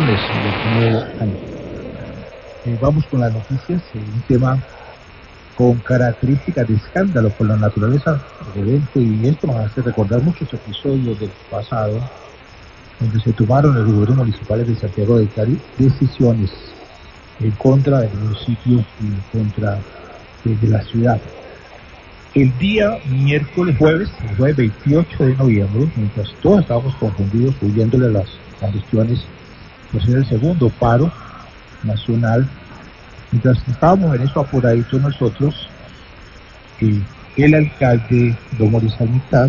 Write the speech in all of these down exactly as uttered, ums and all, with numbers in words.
lunes del nuevo año. Eh, vamos con las noticias, eh, un tema con características de escándalo por la naturaleza del evento, y esto nos hace recordar muchos episodios del pasado donde se tomaron en los gobiernos municipales de Santiago de Cali decisiones en contra del municipio y en contra eh, de la ciudad. El día miércoles, jueves, el jueves veintiocho de noviembre, mientras todos estábamos confundidos huyéndole a las congestiones, pues era el segundo paro nacional. Mientras estábamos en eso apuraditos nosotros, eh, el alcalde don Mauricio Almitaz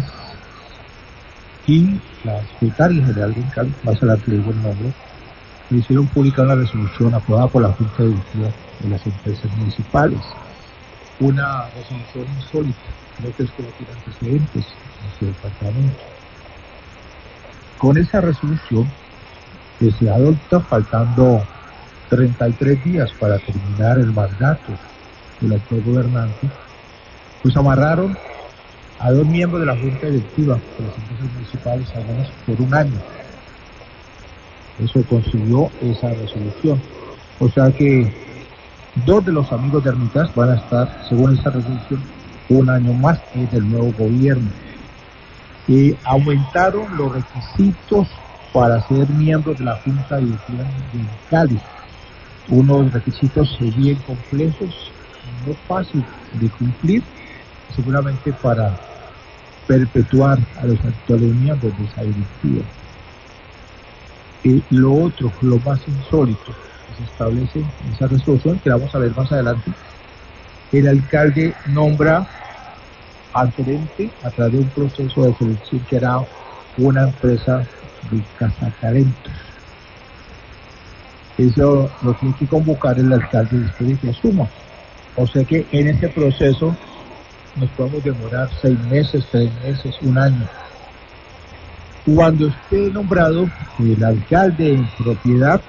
y la secretaria general del Cali, más adelante le digo el nombre, le hicieron pública una resolución aprobada por la Junta Directiva de las Empresas Municipales. Una resolución insólita, creo que esto no tiene antecedentes en su departamento. Con esa resolución, que se adopta faltando treinta y tres días para terminar el mandato del actual gobernante, pues amarraron a dos miembros de la Junta Directiva de las Empresas Municipales, al menos por un año. Eso consiguió esa resolución. O sea que dos de los amigos de Armitage van a estar, según esta resolución, un año más en el nuevo gobierno. Y aumentaron los requisitos para ser miembros de la Junta Directiva de Cali. Unos requisitos bien complejos, no fácil de cumplir, seguramente para perpetuar a los actuales miembros de esa directiva. Y lo otro, lo más insólito, se establece en esa resolución, que vamos a ver más adelante, el alcalde nombra al gerente a través de un proceso de selección que era una empresa de cazatalentos. Eso lo tiene que convocar el alcalde después de que asuma. O sea que en ese proceso nos podemos demorar seis meses, tres meses, un año. Cuando esté nombrado el alcalde en propiedad,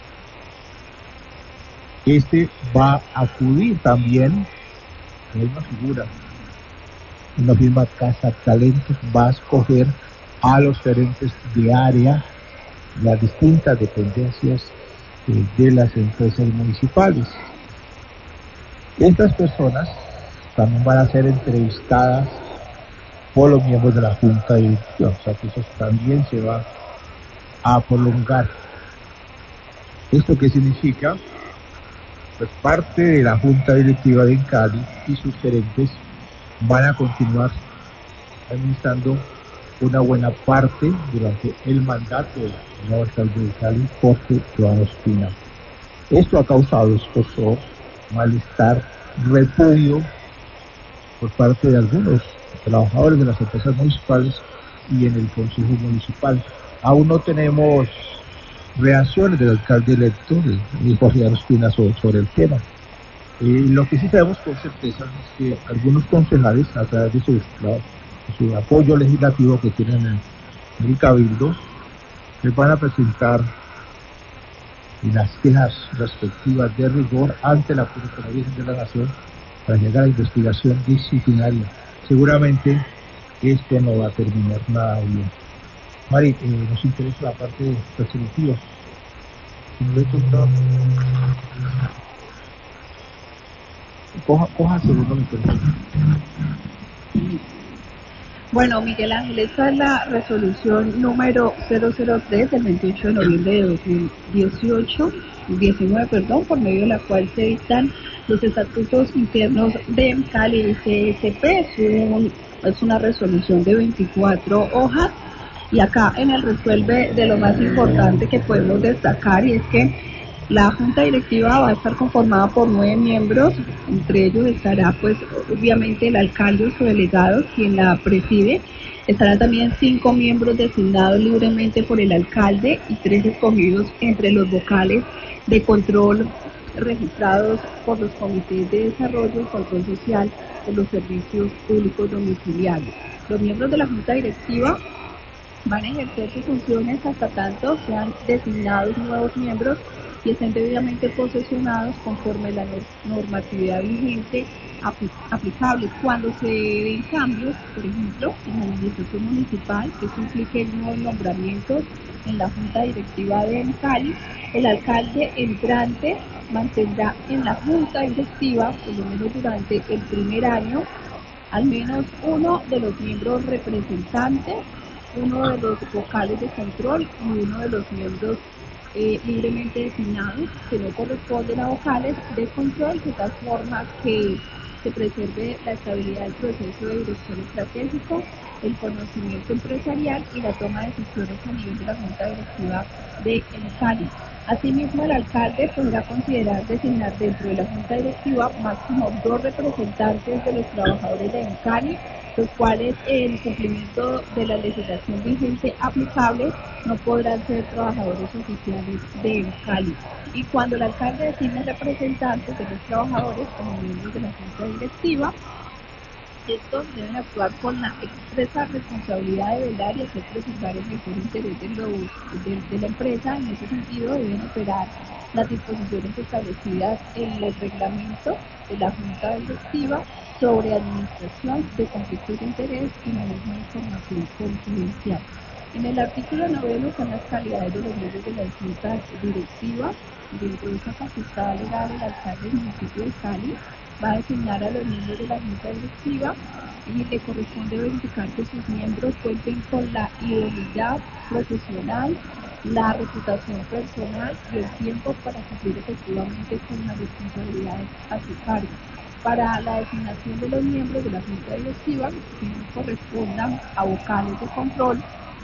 este va a acudir también, hay una figura, una firma Casa Talentos, va a escoger a los gerentes de área, las distintas dependencias eh, de las empresas municipales. Estas personas también van a ser entrevistadas por los miembros de la Junta Directiva, o sea que eso también se va a prolongar. ¿Esto qué significa? Pues parte de la Junta Directiva de Cali y sus gerentes van a continuar administrando una buena parte durante el mandato del nuevo alcalde de Cali, Jorge Joan Ospina. Esto ha causado escozor, malestar, repudio por parte de algunos trabajadores de las empresas municipales y en el Consejo Municipal. Aún no tenemos reacciones del alcalde electo, de Jorge Joan Ospina, sobre, sobre el tema. Eh, lo que sí sabemos con certeza es que algunos concejales, a través de su, la, su apoyo legislativo que tienen en, en el Cabildo, les van a presentar las quejas respectivas de rigor ante la Procuraduría de la Nación para llegar a la investigación disciplinaria. Seguramente esto no va a terminar nada bien. Mari, eh, nos interesa la parte resolutiva. Coja, coja el segundo micrófono. Bueno, Miguel Ángel, esta es la resolución número cero cero tres del veintiocho de noviembre de dos mil dieciocho, diecinueve, perdón, por medio de la cual se dictan los estatutos internos de Cali C S P. Es, un, es una resolución de veinticuatro hojas, y acá en el resuelve de lo más importante que podemos destacar, y es que la Junta Directiva va a estar conformada por nueve miembros. Entre ellos estará, pues, obviamente el alcalde o su delegado, quien la preside. Estarán también cinco miembros designados libremente por el alcalde y tres escogidos entre los vocales de control registrados por los comités de desarrollo y control social de los servicios públicos domiciliarios. Los miembros de la Junta Directiva van a ejercer sus funciones hasta tanto sean designados nuevos miembros y estén debidamente posesionados conforme a la normatividad vigente apl aplicable. Cuando se den cambios, por ejemplo, en la administración municipal, que eso implique nuevos nombramientos en la Junta Directiva de Cali, El alcalde entrante mantendrá en la junta directiva, por lo menos durante el primer año, al menos uno de los miembros representantes, uno de los vocales de control y uno de los miembros eh, libremente designados que no corresponden a vocales de control, de tal forma que se preserve la estabilidad del proceso de dirección estratégico, el conocimiento empresarial y la toma de decisiones a nivel de la junta directiva de Encali. Asimismo, el alcalde podrá considerar designar dentro de la junta directiva máximo dos representantes de los trabajadores de Encali, los cuales en cumplimiento de la legislación vigente aplicable no podrán ser trabajadores oficiales de Encali. Y cuando el alcalde designe representantes de los trabajadores como miembros de la junta directiva, estos deben actuar con la expresa responsabilidad de velar y hacer preservar el mejor interés de, los, de, de la empresa. En ese sentido, deben operar las disposiciones establecidas en el reglamento de la Junta Directiva sobre administración de conflictos de interés y manejo de información confidencial. En el artículo noveno están las calidades de los miembros de la Junta Directiva. Dentro de esa facultad legal, el alcalde del municipio de Cali va a designar a los miembros de la junta directiva y le corresponde verificar que sus miembros cuenten con la idoneidad profesional, la reputación personal y el tiempo para cumplir efectivamente con las responsabilidades a su cargo. Para la designación de los miembros de la junta directiva, que no correspondan a vocales de control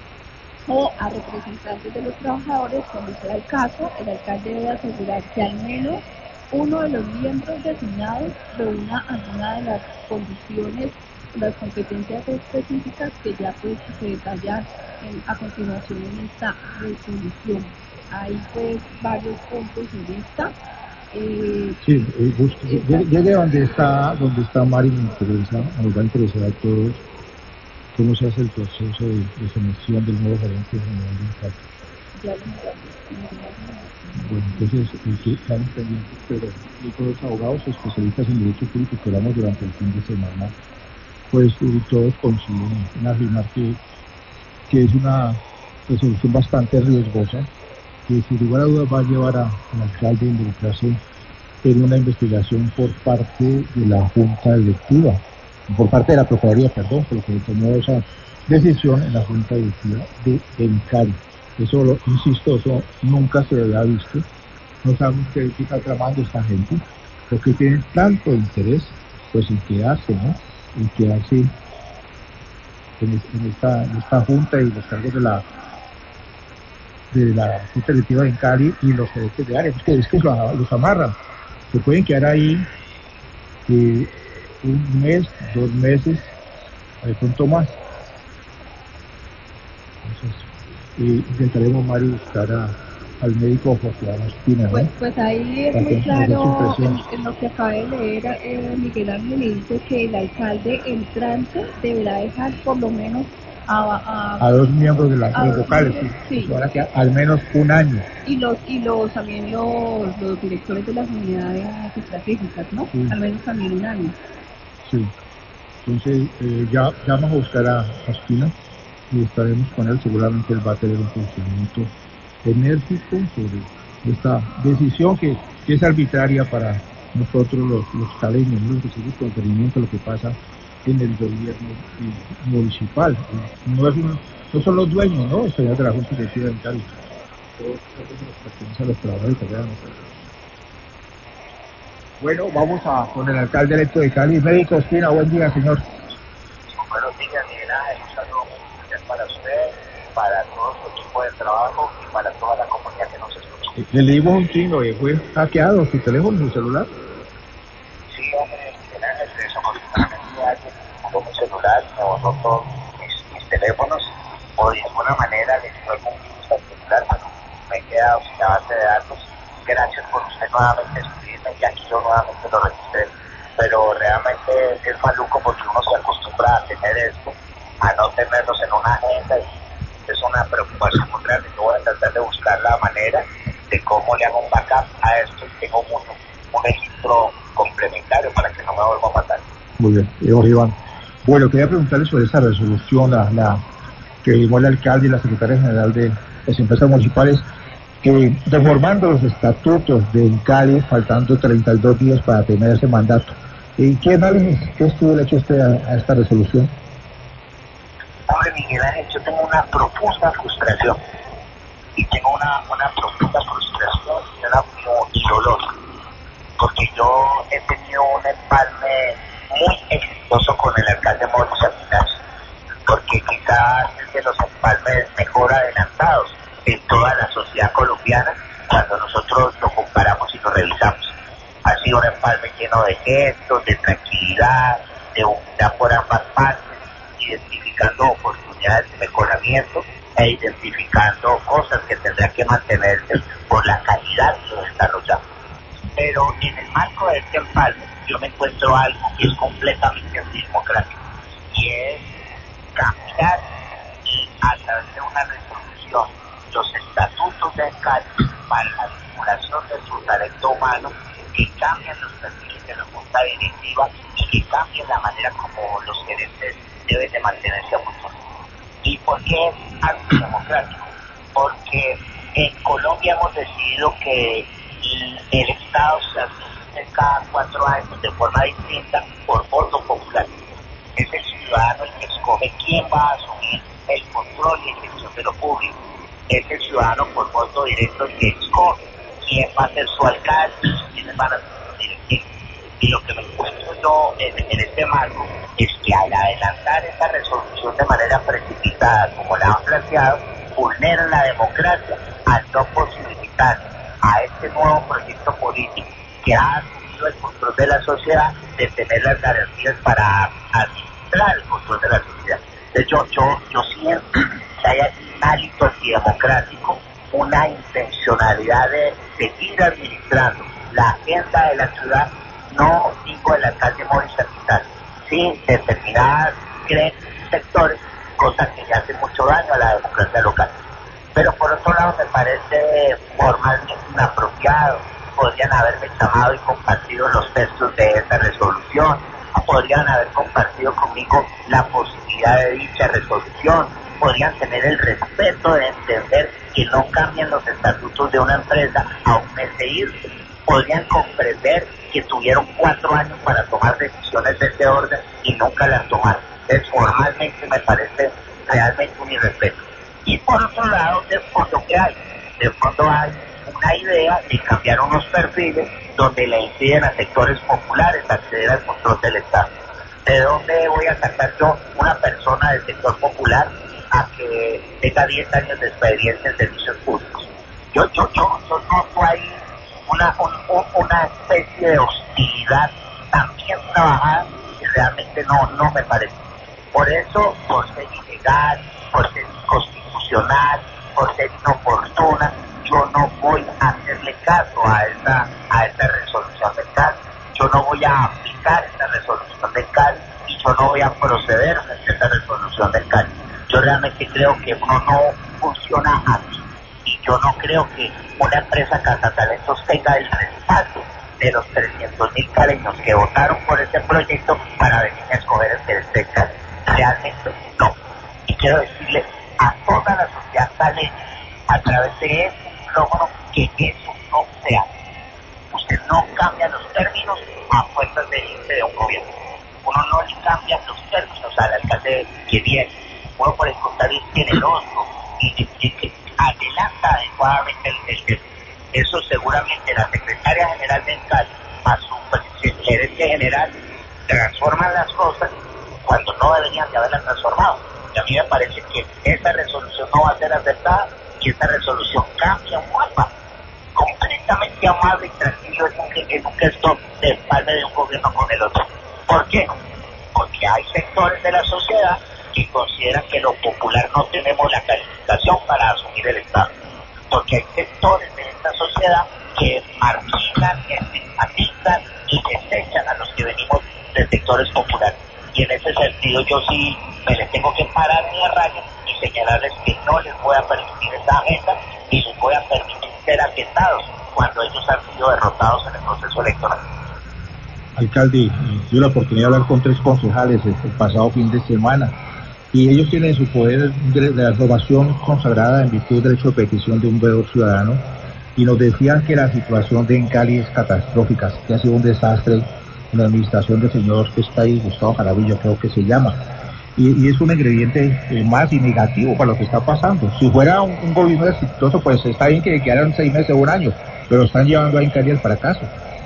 o a representantes de los trabajadores, cuando sea el caso, el alcalde debe asegurar que al menos uno de los miembros designados reúna alguna de las condiciones, las competencias específicas que ya pues se detallan en, a continuación en esta resolución. Hay pues varios puntos en esta. Eh, sí, eh, busque, llegue donde está, donde está Mari, me interesa, nos va a interesar a todos cómo se hace el proceso de, de selección del nuevo gerente general de Encali. Ya lo miramos. Bueno, entonces, eh, que estamos pendientes, pero yo con los abogados especialistas en derecho público que hablamos durante el fin de semana, pues eh, todos coinciden en afirmar que, que es una resolución bastante riesgosa, que sin lugar a dudas va a llevar a, al alcalde a involucrarse en una investigación por parte de la Junta Directiva, por parte de la Procuraduría, perdón, porque tomó esa decisión en la Junta Directiva de Encali. Eso, lo, insisto, eso nunca se había visto. No sabemos qué, qué está tramando esta gente, porque tienen tanto interés, pues en que hace, ¿no? En que hace en, en, esta, en esta Junta y los cargos de la de la Junta Directiva de Encali y los gerentes de área, es que, es que los, los amarran. Se pueden quedar ahí eh, un mes, dos meses, de pronto más. Entonces, eh, intentaremos, Mari, buscar a, al médico José Agustina, ¿no? Pues, pues ahí es Para muy que claro en, en lo que acabé de leer, eh, Miguel Ángel, dice que el alcalde entrante deberá dejar por lo menos a, a, a dos miembros de, la, a de los dos vocales, miembros, sí. sí. Van a quedar al menos un año. Y los y los también los, los directores de las unidades estratégicas, ¿no? Sí. Al menos también un año. Sí. Entonces, eh, ya, ya vamos a buscar a Ospina y estaremos con él. Seguramente él va a tener un procedimiento enérgico sobre esta decisión que, que es arbitraria para nosotros los, los caleños, ¿no? Que seguimos con detenimiento lo que pasa en el gobierno eh, municipal. No, es un, no son los dueños, ¿no? Señor de la Junta Directiva de Cali. Todos nos pertenece a los trabajadores italianos. Bueno, vamos a con el alcalde electo de Cali, médico Ospina. Buen día, señor. Buenos días, Miguel Ángel. Un saludo muy especial para usted, para todo su equipo de trabajo y para toda la comunidad que nos escucha. Le leímos un chino y fue hackeado su teléfono, su celular. Sí, hombre, Miguel Ángel, desafortunadamente alguien usó mi celular, me borró todos mis, mis teléfonos, o de alguna manera le dio algún virus al celular, pero me he quedado sin la base de datos. Gracias por usted nuevamente escribirme y aquí yo nuevamente lo registré. Pero realmente es maluco porque uno se acostumbra a tener esto, a no tenerlos en una agenda y es una preocupación muy grande. Yo voy a tratar de buscar la manera de cómo le hago un backup a esto y tengo un, un registro complementario para que no me vuelva a matar. Muy bien, Jorge Iván. Bueno, quería preguntarle sobre esa resolución, la, la que llevó el alcalde y la secretaria general de las empresas municipales, que reformando los estatutos del Cali, faltando treinta y dos días para terminar ese mandato. ¿Y qué análisis, qué estudio le ha hecho usted a, a esta resolución? Hombre, Miguel Ángel, yo tengo una profunda frustración. Y tengo una, una profunda frustración y, una, y dolor. Porque yo he tenido un empalme muy exitoso con el alcalde Mauricio Aguilar. Porque quizás es de los empalmes mejor adelantados en toda la sociedad colombiana cuando nosotros lo comparamos y lo revisamos. Ha sido un empalme lleno de gestos, de tranquilidad, de humildad por ambas partes, identificando oportunidades de mejoramiento e identificando cosas que tendrán que mantenerse por la calidad de lo desarrollado. Pero en el marco de este empalme yo me encuentro algo que es completamente antidemocrático y es cambiar y a través de una resolución los estatutos del Cali para la vinculación de su talento humano, que cambien los perfiles de la junta directiva y que cambien la manera como los gerentes deben de mantenerse a futuro. ¿Y por qué es antidemocrático? Porque en Colombia hemos decidido que el Estado se administre cada cuatro años de forma distinta por voto popular. Es el ciudadano el que escoge quién va a asumir el control y ejecución de lo público. Es el ciudadano por voto directo el que escoge quién va a ser su alcalde y quiénes van a ser sus directivos. Y lo que me encuentro yo en, en este marco es que al adelantar esa resolución de manera precipitada, como la han planteado, vulneran la democracia al no posibilitar a este nuevo proyecto político que ha asumido el control de la sociedad de tener las garantías para administrar el control de la sociedad. Entonces yo, yo, yo siento que hay aquí un hálito antidemocrático, una intencionalidad de seguir administrando la agenda de la ciudad, no digo el alcalde Mauricio Aguilar, sí determinadas sectores, cosas que le hacen mucho daño a la democracia local. Pero por otro lado me parece formalmente inapropiado. Podrían haberme llamado y compartido los textos de esta resolución, podrían haber compartido conmigo la posibilidad de dicha resolución, podrían tener el respeto de entender que no cambian los estatutos de una empresa a un mes de irse, podrían comprender que tuvieron cuatro años para tomar decisiones de este orden y nunca las tomaron. Entonces formalmente me parece realmente un irrespeto. Y por otro lado, de fondo, ¿qué hay? De fondo hay una idea de cambiar unos perfiles donde le impiden a sectores populares acceder al control del Estado. ¿De dónde voy a sacar yo una persona del sector popular a que tenga diez años de experiencia en servicios públicos? Yo, yo, yo, yo noto ahí una, un, un, una especie de hostilidad también trabajada que realmente no, no me parece. Por eso, por ser ilegal, por ser inconstitucional, por ser inoportuna, yo no voy a hacerle caso a esta, a esta resolución del Cali. Yo no voy a aplicar esta resolución del Cali y yo no voy a proceder frente a esta resolución del Cali. Yo realmente creo que uno no funciona así y yo no creo que una empresa cazatalentos tenga el respaldo de los trescientos mil caleños que votaron por este proyecto para venir a escoger el gerente del Cali. Realmente no. Y quiero decirle a toda la sociedad caleña, a través de este micrófono, que eso no se hace. Usted no cambia los términos a fuerzas de irse de un gobierno. Uno no le cambia los términos al alcalde que viene. Uno, por el contrario, es generoso y, y, y adelanta adecuadamente el, el tema. Eso seguramente la secretaria general del Cali, más su gerente general, transforman las cosas cuando no deberían de haberla transformado. Y a mí me parece que esa resolución no va a ser aceptada y esta resolución cambia un mapa completamente amable y tranquilo en un, en un gesto de espalda de un gobierno con el otro. ¿Por qué? Porque hay sectores de la sociedad que consideran que los popular no tenemos la calificación para asumir el Estado. Porque hay sectores de esta sociedad que marginan, estigmatizan y desechan a los que venimos de sectores populares. Y en ese sentido yo sí me les tengo que parar en la raya y señalarles que no les voy a permitir esta agenda y les voy a permitir ser atentados cuando ellos han sido derrotados en el proceso electoral. Alcalde, tuve la oportunidad de hablar con tres concejales el pasado fin de semana y ellos tienen en su poder de la aprobación consagrada en virtud del derecho de petición de un veedor ciudadano, y nos decían que la situación de en Cali es catastrófica, que ha sido un desastre en la administración del señor que está ahí, Gustavo Jaramillo creo que se llama, y, y es un ingrediente eh, más y negativo para lo que está pasando. Si fuera un, un gobierno exitoso, pues está bien que quedaran seis meses o un año, pero están llevando a en Cali al fracaso.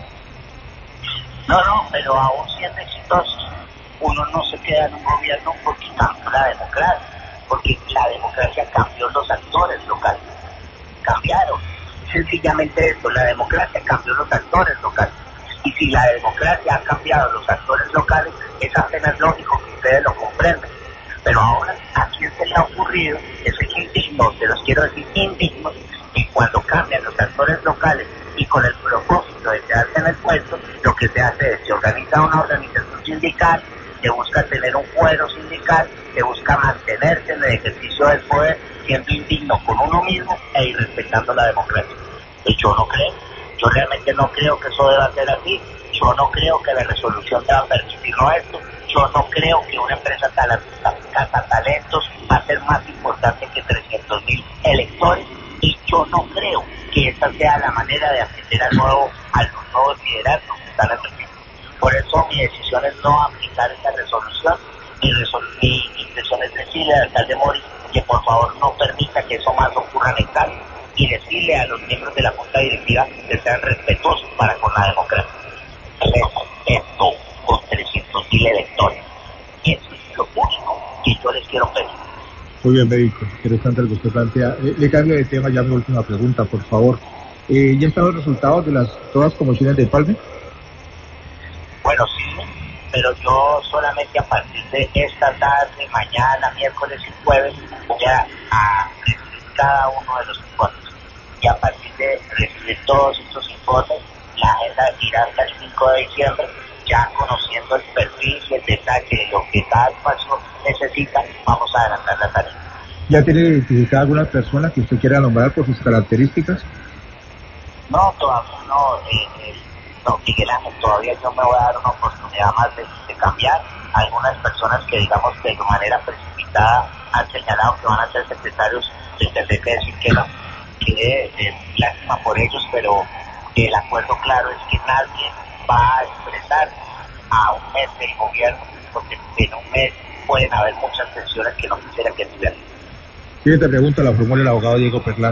No, no, pero aún siendo exitosos, uno no se queda en un gobierno porque cambió la democracia, porque la democracia cambió los actores locales, cambiaron. Sencillamente esto, la democracia cambió los actores locales. Y si la democracia ha cambiado los actores locales, es apenas lógico que ustedes lo comprendan. Pero ahora, ¿a quién se le ha ocurrido? Eso es indigno, se los quiero decir indigno, que cuando cambian los actores locales y con el propósito de quedarse en el puesto, lo que se hace es se organiza una organización sindical, se busca tener un fuero sindical, se busca mantenerse en el ejercicio del poder, siendo indigno con uno mismo e irrespetando la democracia. Y yo no creo, yo realmente no creo que eso deba ser así, yo no creo que la resolución deba permitirlo esto, yo no creo que una empresa cazatalentos va a ser más importante que trescientos mil electores, y yo no creo que esa sea la manera de atender al nuevo, a los nuevos liderazgos que están emergiendo. Por eso mi decisión es no aplicar esta resolución. Mi, resol mi intención es decirle al alcalde Mori que por favor no permita que eso más ocurra en Cali, y decirle a los miembros de la junta directiva que sean respetuosos para con la democracia. Respeto con trescientos mil electores. Eso es lo único que yo les quiero pedir. Muy bien, médico, interesante lo que usted plantea. Eh, le cambio de tema, ya mi última pregunta, por favor. Eh, ¿Ya están los resultados de las todas comisiones de Palme? Bueno, sí, pero yo solamente a partir de esta tarde, mañana, miércoles y jueves, voy a, a recibir cada uno de los informes. Y a partir de recibir todos estos informes, la agenda irá hasta el cinco de diciembre, ya conociendo el perfil y el detalle de lo que cada espacio necesita, vamos a adelantar la tarea. ¿Ya tiene identificada alguna persona que usted quiera nombrar por sus características? No, todavía no, eh, eh, no, Miguel Ángel, todavía yo me voy a dar una oportunidad más de, de cambiar. Algunas personas que digamos que de manera precipitada han señalado que van a ser secretarios, les tendré que decir que no, que eh, lástima por ellos, pero el acuerdo claro es que nadie va a expresar a un mes del gobierno, porque en un mes pueden haber muchas tensiones que no quisiera que tuvieran. Siguiente pregunta la formula el abogado Diego Perlán.